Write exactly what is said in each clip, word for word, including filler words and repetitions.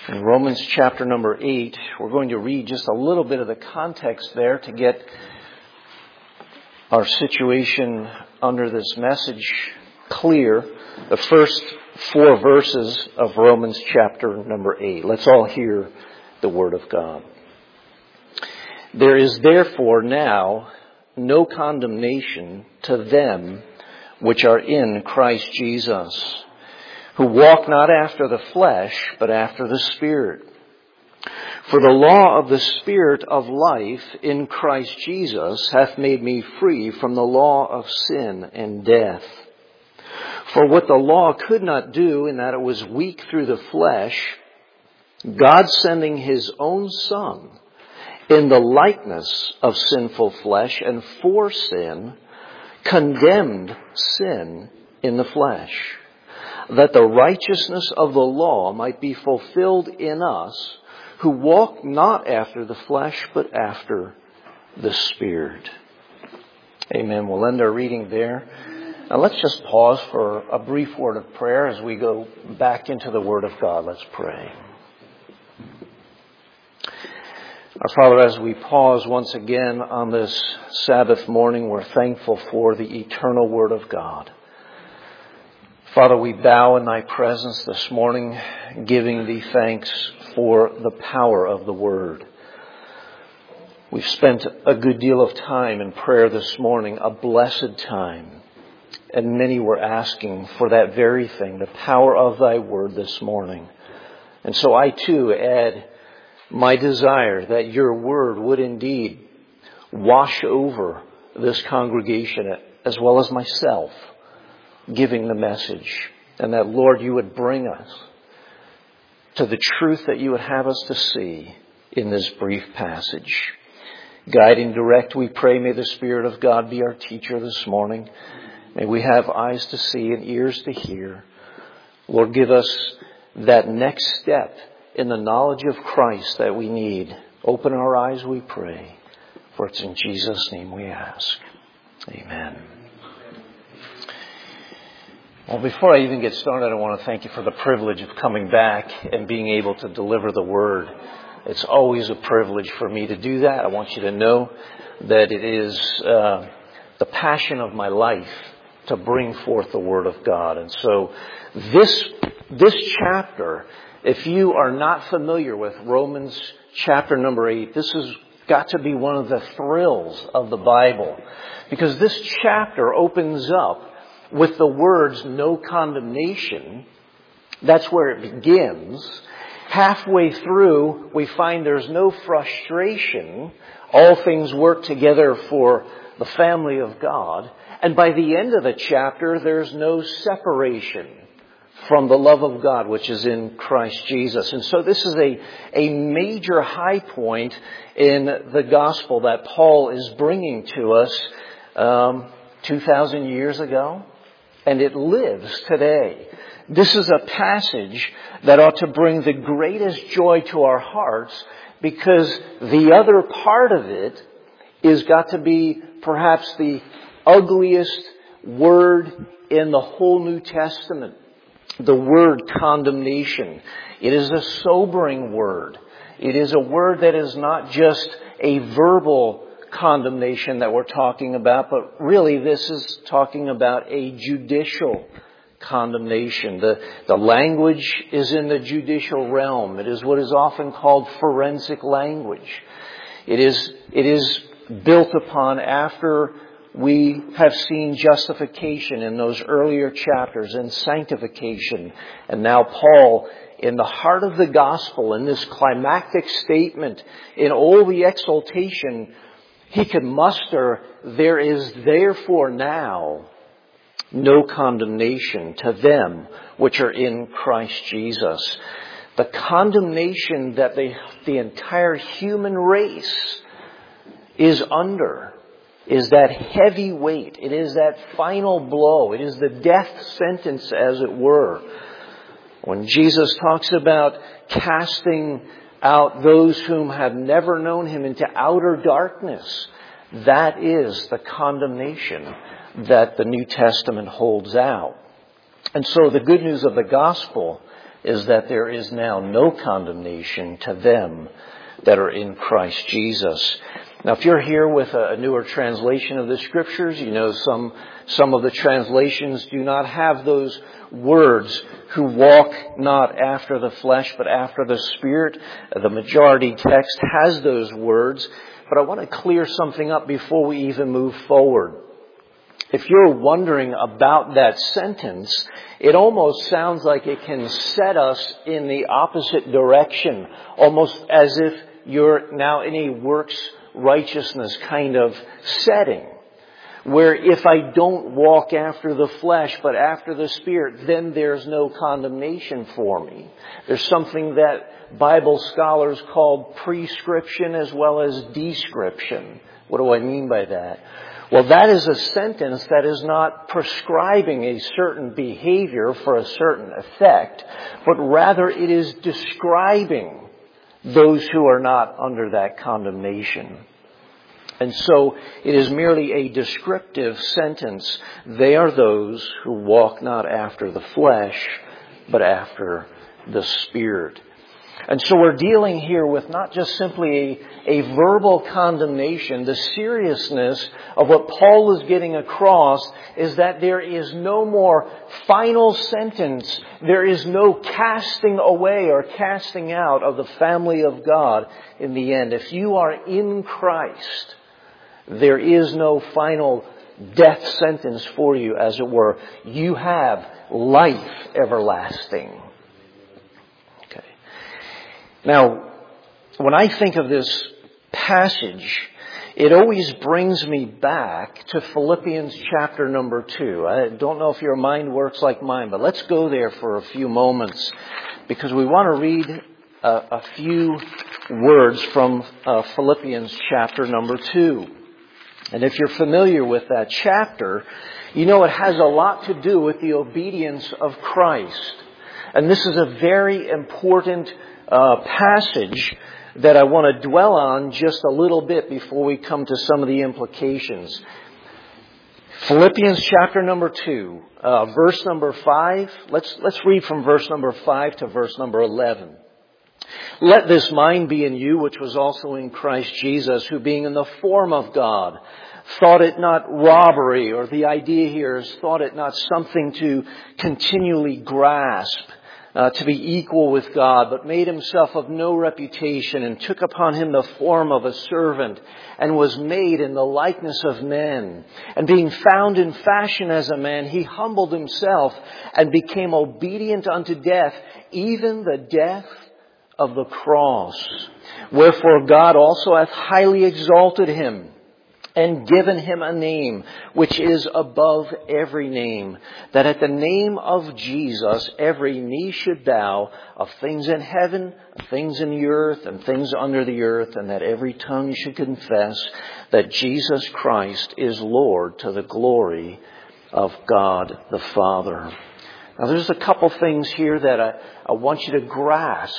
In Romans chapter number eight, we're going to read just a little bit of the context there to get our situation under this message clear. The first four verses of Romans chapter number eight. Let's all hear the Word of God. There is therefore now no condemnation to them which are in Christ Jesus, who walk not after the flesh, but after the Spirit. For the law of the Spirit of life in Christ Jesus hath made me free from the law of sin and death. For what the law could not do, in that it was weak through the flesh, God sending His own Son in the likeness of sinful flesh, and for sin, condemned sin in the flesh, that the righteousness of the law might be fulfilled in us, who walk not after the flesh, but after the Spirit. Amen. We'll end our reading there. Now let's just pause for a brief word of prayer as we go back into the Word of God. Let's pray. Our Father, as we pause once again on this Sabbath morning, we're thankful for the eternal Word of God. Father, we bow in Thy presence this morning, giving Thee thanks for the power of the Word. We've spent a good deal of time in prayer this morning, a blessed time. And many were asking for that very thing, the power of Thy Word this morning. And so I too add my desire that Your Word would indeed wash over this congregation as well as myself, giving the message, and that, Lord, You would bring us to the truth that You would have us to see in this brief passage. Guide and direct, we pray. May the Spirit of God be our teacher this morning. May we have eyes to see and ears to hear. Lord, give us that next step in the knowledge of Christ that we need. Open our eyes, we pray. For it's in Jesus' name we ask. Amen. Well, before I even get started, I want to thank you for the privilege of coming back and being able to deliver the Word. It's always a privilege for me to do that. I want you to know that it is uh, the passion of my life to bring forth the Word of God. And so this, this chapter, if you are not familiar with Romans chapter number eight, this has got to be one of the thrills of the Bible, because this chapter opens up with the words, no condemnation. That's where it begins. Halfway through, we find there's no frustration. All things work together for the family of God. And by the end of the chapter, there's no separation from the love of God, which is in Christ Jesus. And so this is a, a major high point in the gospel that Paul is bringing to us um, two thousand years ago. And it lives today. This is a passage that ought to bring the greatest joy to our hearts, because the other part of it is got to be perhaps the ugliest word in the whole New Testament. The word condemnation. It is a sobering word. It is a word that is not just a verbal condemnation that we're talking about, but really this is talking about a judicial condemnation. The, the language is in the judicial realm. It is what is often called forensic language. It is, it is built upon after we have seen justification in those earlier chapters and sanctification. And now Paul, in the heart of the gospel, in this climactic statement, in all the exaltation he can muster, there is therefore now no condemnation to them which are in Christ Jesus. The condemnation that the, the entire human race is under is that heavy weight. It is that final blow. It is the death sentence, as it were. When Jesus talks about casting out those whom have never known Him into outer darkness, that is the condemnation that the New Testament holds out. And so the good news of the gospel is that there is now no condemnation to them that are in Christ Jesus. Now, if you're here with a newer translation of the Scriptures, you know some some of the translations do not have those words, who walk not after the flesh but after the Spirit. The majority text has those words, but I want to clear something up before we even move forward. If you're wondering about that sentence, it almost sounds like it can set us in the opposite direction, almost as if you're now in a works righteousness kind of setting, where if I don't walk after the flesh but after the Spirit, then there's no condemnation for me. There's something that Bible scholars call prescription as well as description. What do I mean by that? Well, that is a sentence that is not prescribing a certain behavior for a certain effect, but rather it is describing those who are not under that condemnation. And so it is merely a descriptive sentence. They are those who walk not after the flesh, but after the Spirit. And so we're dealing here with not just simply a, a verbal condemnation. The seriousness of what Paul is getting across is that there is no more final sentence. There is no casting away or casting out of the family of God in the end. If you are in Christ, there is no final death sentence for you, as it were. You have life everlasting. Okay. Now, when I think of this passage, it always brings me back to Philippians chapter number two. I don't know if your mind works like mine, but let's go there for a few moments, because we want to read a, a few words from uh, Philippians chapter number two. And if you're familiar with that chapter, you know it has a lot to do with the obedience of Christ. And this is a very important uh, passage that I want to dwell on just a little bit before we come to some of the implications. Philippians chapter number two, uh, verse number five. Let's, let's read from verse number five to verse number eleven. Let this mind be in you, which was also in Christ Jesus, who being in the form of God, thought it not robbery, or the idea here is thought it not something to continually grasp, uh, to be equal with God, but made himself of no reputation, and took upon him the form of a servant, and was made in the likeness of men. And being found in fashion as a man, he humbled himself, and became obedient unto death, even the death of the cross. Wherefore God also hath highly exalted him, and given him a name which is above every name, that at the name of Jesus every knee should bow, of things in heaven, of things in the earth, and things under the earth, and that every tongue should confess that Jesus Christ is Lord, to the glory of God the Father. Now there's a couple things here that I, I want you to grasp.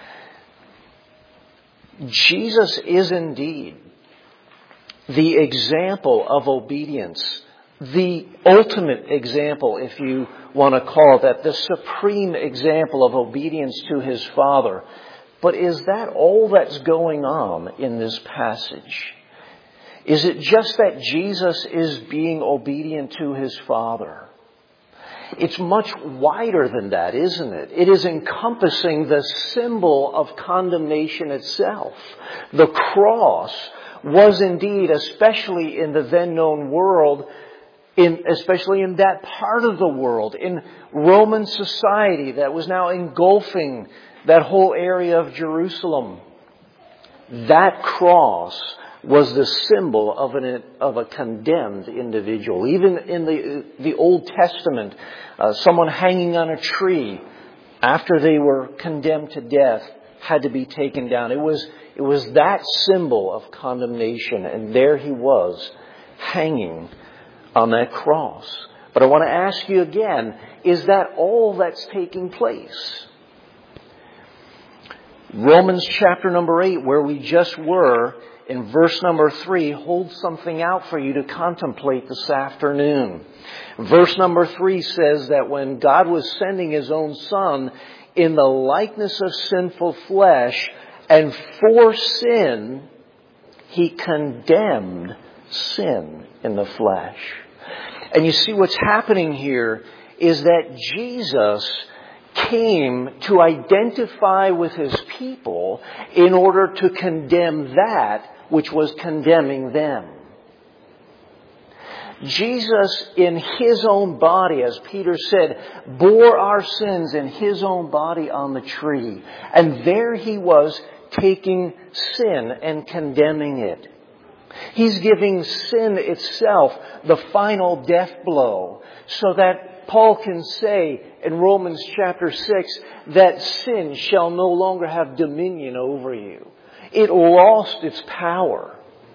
Jesus is indeed the example of obedience, the ultimate example, if you want to call it that, the supreme example of obedience to his Father. But is that all that's going on in this passage? Is it just that Jesus is being obedient to his Father? It's much wider than that, isn't it? It is encompassing the symbol of condemnation itself. The cross was indeed, especially in the then known world, in, especially in that part of the world, in Roman society that was now engulfing that whole area of Jerusalem, that cross was the symbol of an of a condemned individual. Even in the the Old Testament, uh, someone hanging on a tree after they were condemned to death had to be taken down. It was it was that symbol of condemnation, and there he was hanging on that cross. But I want to ask you again, is that all that's taking place? Romans chapter number eight, where we just were, in verse number three, holds something out for you to contemplate this afternoon. Verse number three says that when God was sending his own Son in the likeness of sinful flesh, and for sin, He condemned sin in the flesh. And you see what's happening here is that Jesus came to identify with His people in order to condemn that which was condemning them. Jesus in His own body, as Peter said, bore our sins in His own body on the tree. And there He was taking sin and condemning it. He's giving sin itself the final death blow, so that Paul can say in Romans chapter six that sin shall no longer have dominion over you. It lost its power.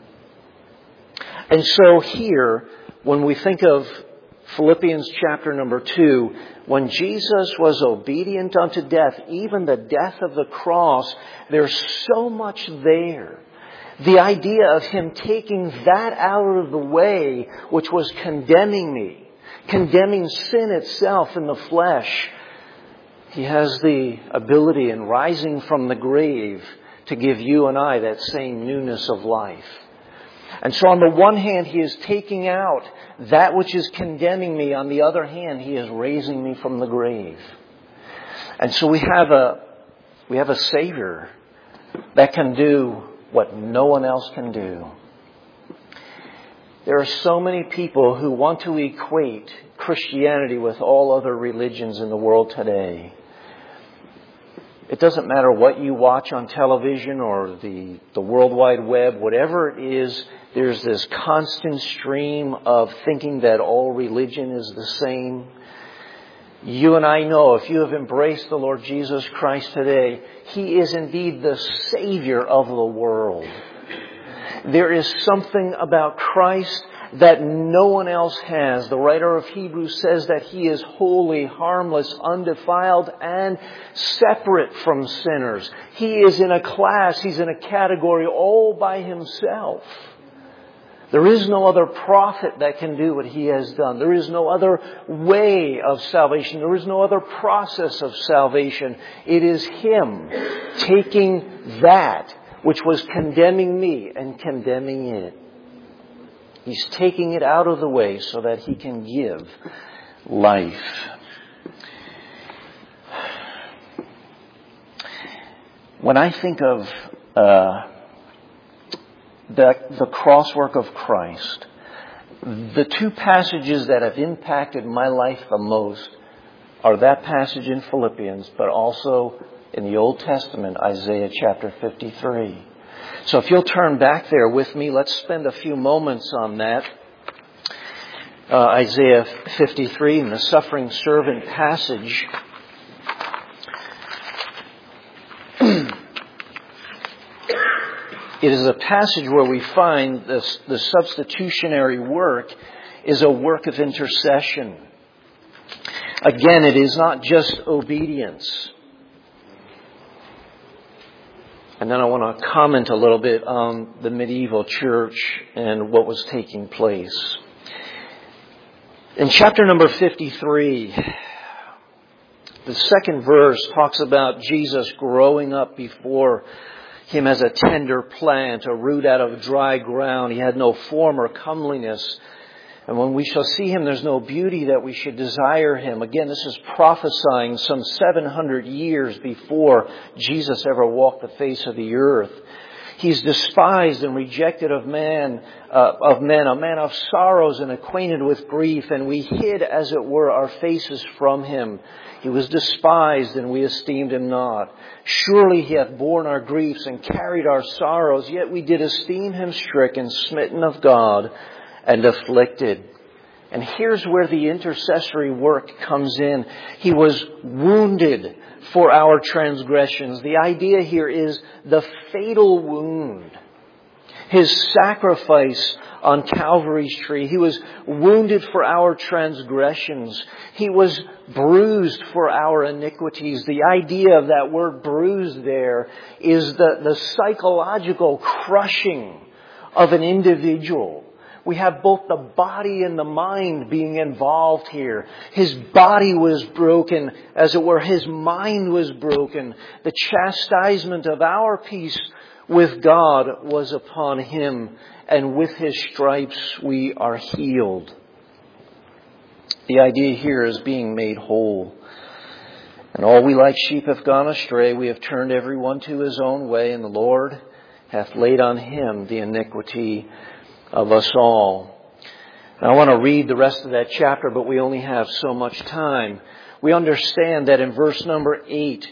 And so here, when we think of Philippians chapter number two, when Jesus was obedient unto death, even the death of the cross, there's so much there. The idea of Him taking that out of the way, which was condemning me, condemning sin itself in the flesh. He has the ability in rising from the grave to give you and I that same newness of life. And so on the one hand, He is taking out that which is condemning me. On the other hand, He is raising me from the grave. And so we have a, we have a Savior that can do what no one else can do. There are so many people who want to equate Christianity with all other religions in the world today. It doesn't matter what you watch on television or the, the World Wide Web, whatever it is, there's this constant stream of thinking that all religion is the same. You and I know, if you have embraced the Lord Jesus Christ today, He is indeed the Savior of the world. There is something about Christ that no one else has. The writer of Hebrews says that He is holy, harmless, undefiled, and separate from sinners. He is in a class, He's in a category all by Himself. There is no other prophet that can do what He has done. There is no other way of salvation. There is no other process of salvation. It is Him taking that which was condemning me and condemning it. He's taking it out of the way so that He can give life. When I think of uh, the, the crosswork of Christ, the two passages that have impacted my life the most are that passage in Philippians, but also in the Old Testament, Isaiah chapter fifty-three. So if you'll turn back there with me, let's spend a few moments on that. Uh, Isaiah fifty-three, in the suffering servant passage. It is a passage where we find this, the substitutionary work is a work of intercession. Again, it is not just obedience. And then I want to comment a little bit on the medieval church and what was taking place. In chapter number fifty-three, the second verse talks about Jesus growing up before Him as a tender plant, a root out of dry ground. He had no form or comeliness. And when we shall see Him, there's no beauty that we should desire Him. Again, this is prophesying some seven hundred years before Jesus ever walked the face of the earth. He's despised and rejected of man, uh, of men, a man of sorrows and acquainted with grief, and we hid, as it were, our faces from Him. He was despised, and we esteemed Him not. Surely He hath borne our griefs and carried our sorrows, yet we did esteem Him stricken, smitten of God, and afflicted. And here's where the intercessory work comes in. He was wounded for our transgressions. The idea here is the fatal wound. His sacrifice on Calvary's tree. He was wounded for our transgressions. He was bruised for our iniquities. The idea of that word bruised there is the, the psychological crushing of an individual We have both the body and the mind being involved here. His body was broken, as it were. His mind was broken. The chastisement of our peace with God was upon Him, and with His stripes we are healed. The idea here is being made whole. And all we like sheep have gone astray. We have turned every one to his own way, and the Lord hath laid on Him the iniquity of us all. Now, I want to read the rest of that chapter, but we only have so much time. We understand that in verse number eight,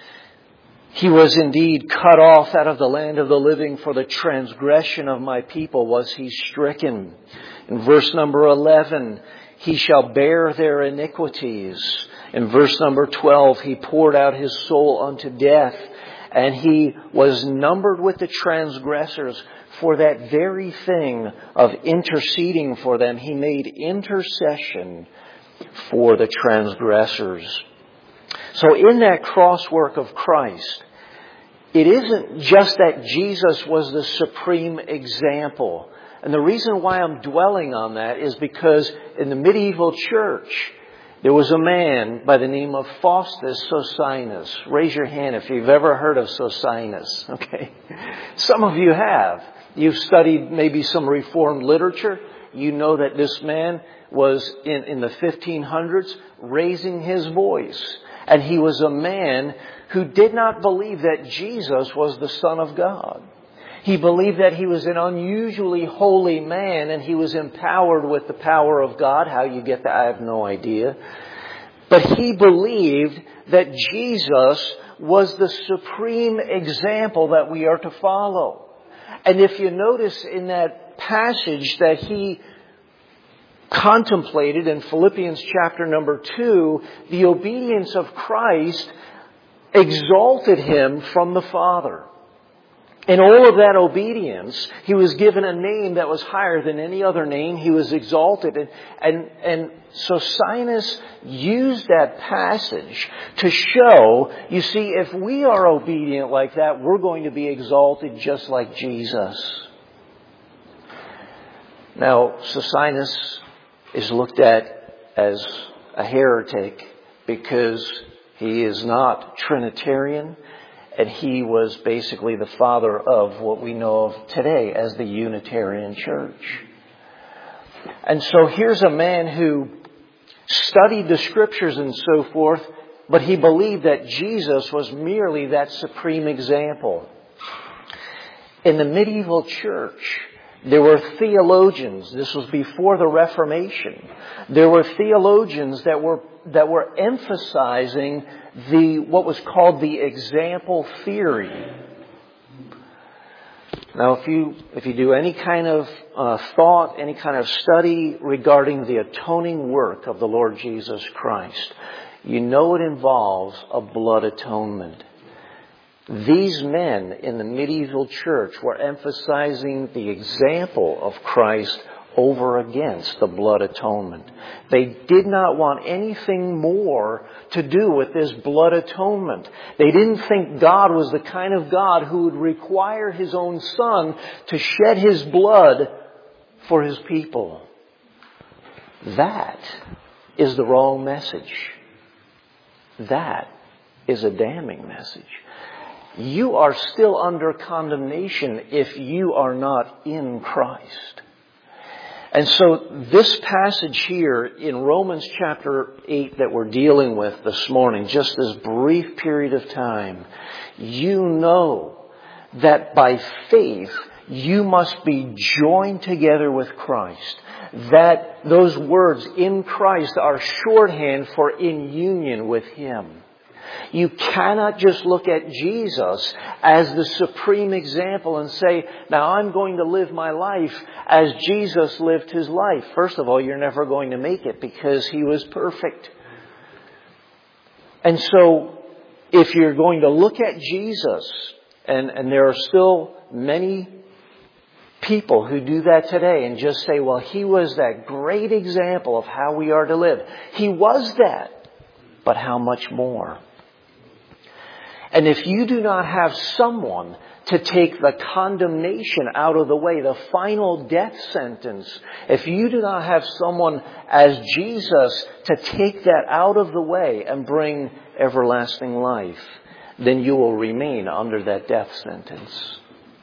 He was indeed cut off out of the land of the living. For the transgression of my people was He stricken. In verse number eleven, He shall bear their iniquities. In verse number twelve, He poured out His soul unto death, and He was numbered with the transgressors. For that very thing of interceding for them, He made intercession for the transgressors. So in that cross work of Christ, it isn't just that Jesus was the supreme example. And the reason why I'm dwelling on that is because in the medieval church, there was a man by the name of Faustus Socinus. Raise your hand if you've ever heard of Socinus. Okay. Some of you have. You've studied maybe some Reformed literature. You know that this man was in, in the fifteen hundreds raising his voice. And he was a man who did not believe that Jesus was the Son of God. He believed that He was an unusually holy man, and He was empowered with the power of God. How you get that, I have no idea. But he believed that Jesus was the supreme example that we are to follow. And if you notice in that passage that he contemplated in Philippians chapter number two, the obedience of Christ exalted Him from the Father. In all of that obedience, He was given a name that was higher than any other name. He was exalted. And, and, and Socinus used that passage to show, you see, if we are obedient like that, we're going to be exalted just like Jesus. Now, Socinus is looked at as a heretic because he is not Trinitarian. And he was basically the father of what we know of today as the Unitarian Church. And so here's a man who studied the Scriptures and so forth, but he believed that Jesus was merely that supreme example. In the medieval church, there were theologians. This was before the Reformation. There were theologians that were that were emphasizing the what was called the example theory. Now, if you if you do any kind of uh, thought, any kind of study regarding the atoning work of the Lord Jesus Christ, you know it involves a blood atonement. These men in the medieval church were emphasizing the example of Christ over against the blood atonement. They did not want anything more to do with this blood atonement. They didn't think God was the kind of God who would require His own Son to shed His blood for His people. That is the wrong message. That is a damning message. You are still under condemnation if you are not in Christ. And so this passage here in Romans chapter eight that we're dealing with this morning, just this brief period of time, you know that by faith you must be joined together with Christ. That those words in Christ are shorthand for in union with Him. You cannot just look at Jesus as the supreme example and say, now I'm going to live my life as Jesus lived His life. First of all, you're never going to make it because He was perfect. And so if you're going to look at Jesus, and, and there are still many people who do that today and just say, well, He was that great example of how we are to live. He was that, but how much more? And if you do not have someone to take the condemnation out of the way, the final death sentence, if you do not have someone as Jesus to take that out of the way and bring everlasting life, then you will remain under that death sentence.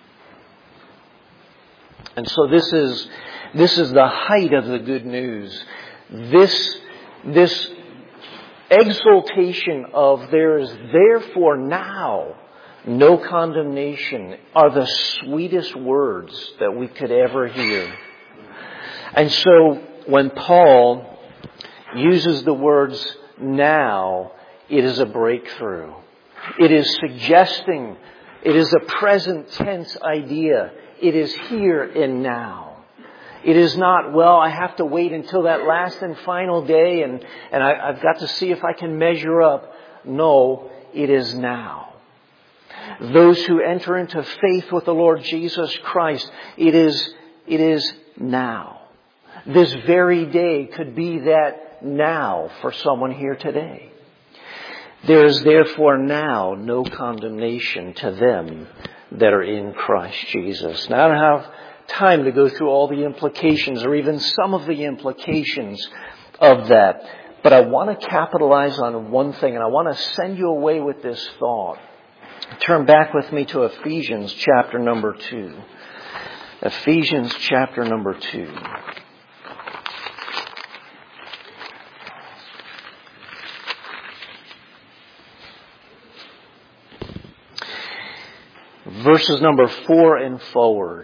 And so this is, this is the height of the good news. This, this exaltation of there is therefore now no condemnation are the sweetest words that we could ever hear. And so when Paul uses the words now, it is a breakthrough. It is suggesting, it is a present tense idea. It is here and now. It is not, well, I have to wait until that last and final day and, and I, I've got to see if I can measure up. No, it is now. Those who enter into faith with the Lord Jesus Christ, it is, it is now. This very day could be that now for someone here today. There is therefore now no condemnation to them that are in Christ Jesus. Now I don't have time to go through all the implications or even some of the implications of that. But I want to capitalize on one thing, and I want to send you away with this thought. Turn back with me to Ephesians chapter number two. Ephesians chapter number two. Verses number four and forward.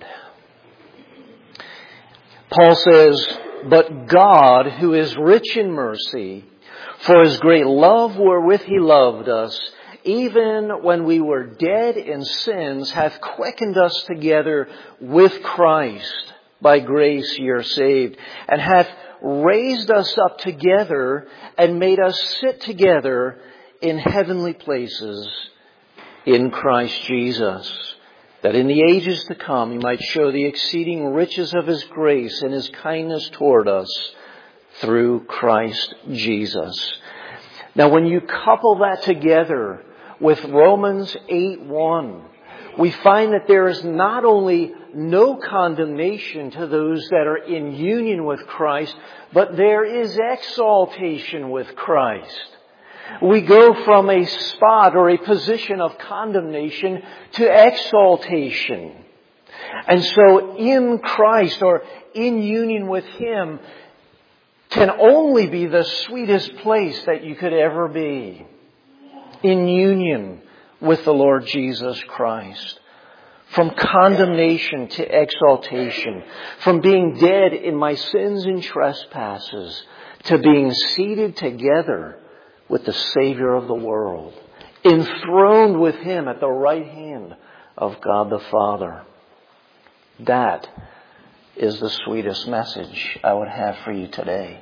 Paul says, "But God, who is rich in mercy, for His great love wherewith He loved us, even when we were dead in sins, hath quickened us together with Christ. By grace ye are saved, and hath raised us up together, and made us sit together in heavenly places in Christ Jesus, that in the ages to come He might show the exceeding riches of His grace and His kindness toward us through Christ Jesus." Now when you couple that together with Romans eight one, we find that there is not only no condemnation to those that are in union with Christ, but there is exaltation with Christ. We go from a spot or a position of condemnation to exaltation. And so in Christ or in union with Him can only be the sweetest place that you could ever be. In union with the Lord Jesus Christ. From condemnation to exaltation. From being dead in my sins and trespasses to being seated together with the Savior of the world. Enthroned with Him at the right hand of God the Father. That is the sweetest message I would have for you today.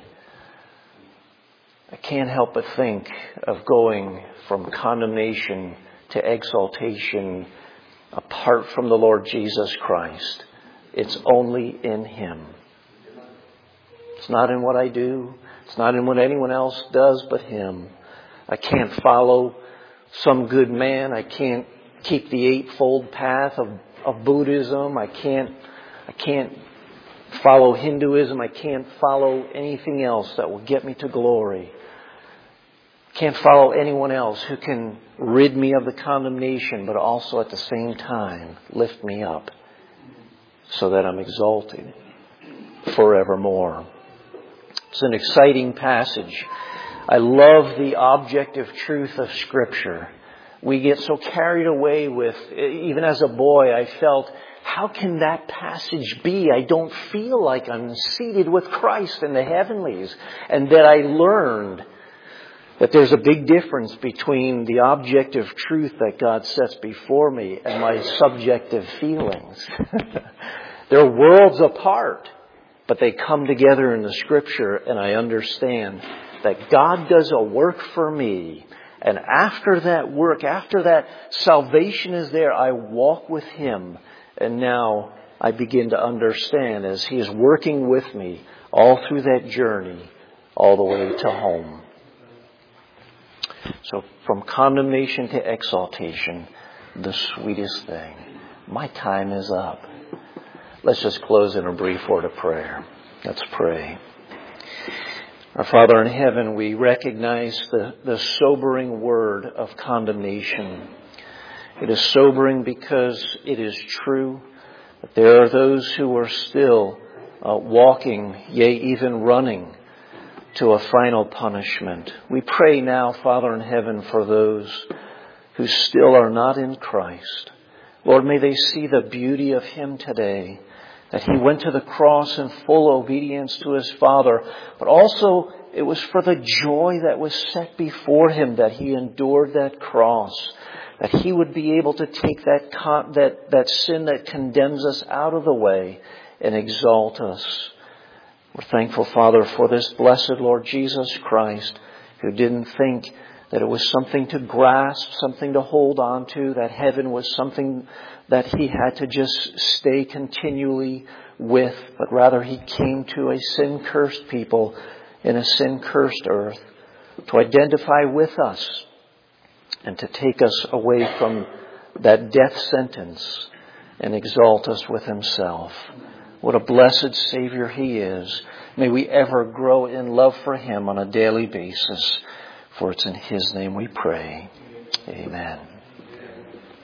I can't help but think of going from condemnation to exaltation apart from the Lord Jesus Christ. It's only in Him. It's not in what I do. It's not in what anyone else does but Him. I can't follow some good man. I can't keep the eightfold path of, of Buddhism. I can't, I can't follow Hinduism. I can't follow anything else that will get me to glory. Can't follow anyone else who can rid me of the condemnation, but also at the same time lift me up so that I'm exalted forevermore. It's an exciting passage. I love the objective truth of Scripture. We get so carried away with, even as a boy, I felt, how can that passage be? I don't feel like I'm seated with Christ in the heavenlies. And that I learned that there's a big difference between the objective truth that God sets before me and my subjective feelings. They're worlds apart, but they come together in the Scripture, and I understand that God does a work for me. And after that work, after that salvation is there, I walk with Him. And now I begin to understand as He is working with me all through that journey, all the way to home. So from condemnation to exaltation, the sweetest thing. My time is up. Let's just close in a brief word of prayer. Let's pray. Our Father in heaven, we recognize the, the sobering word of condemnation. It is sobering because it is true that there are those who are still uh, walking, yea, even running to a final punishment. We pray now, Father in heaven, for those who still are not in Christ. Lord, may they see the beauty of Him today, that He went to the cross in full obedience to His Father, but also it was for the joy that was set before Him that He endured that cross, that He would be able to take that con- that that sin that condemns us out of the way and exalt us. We're thankful, Father, for this blessed Lord Jesus Christ, who didn't think that it was something to grasp, something to hold on to, that heaven was something that He had to just stay continually with, but rather He came to a sin-cursed people in a sin-cursed earth to identify with us and to take us away from that death sentence and exalt us with Himself. What a blessed Savior He is. May we ever grow in love for Him on a daily basis. For it's in His name we pray. Amen.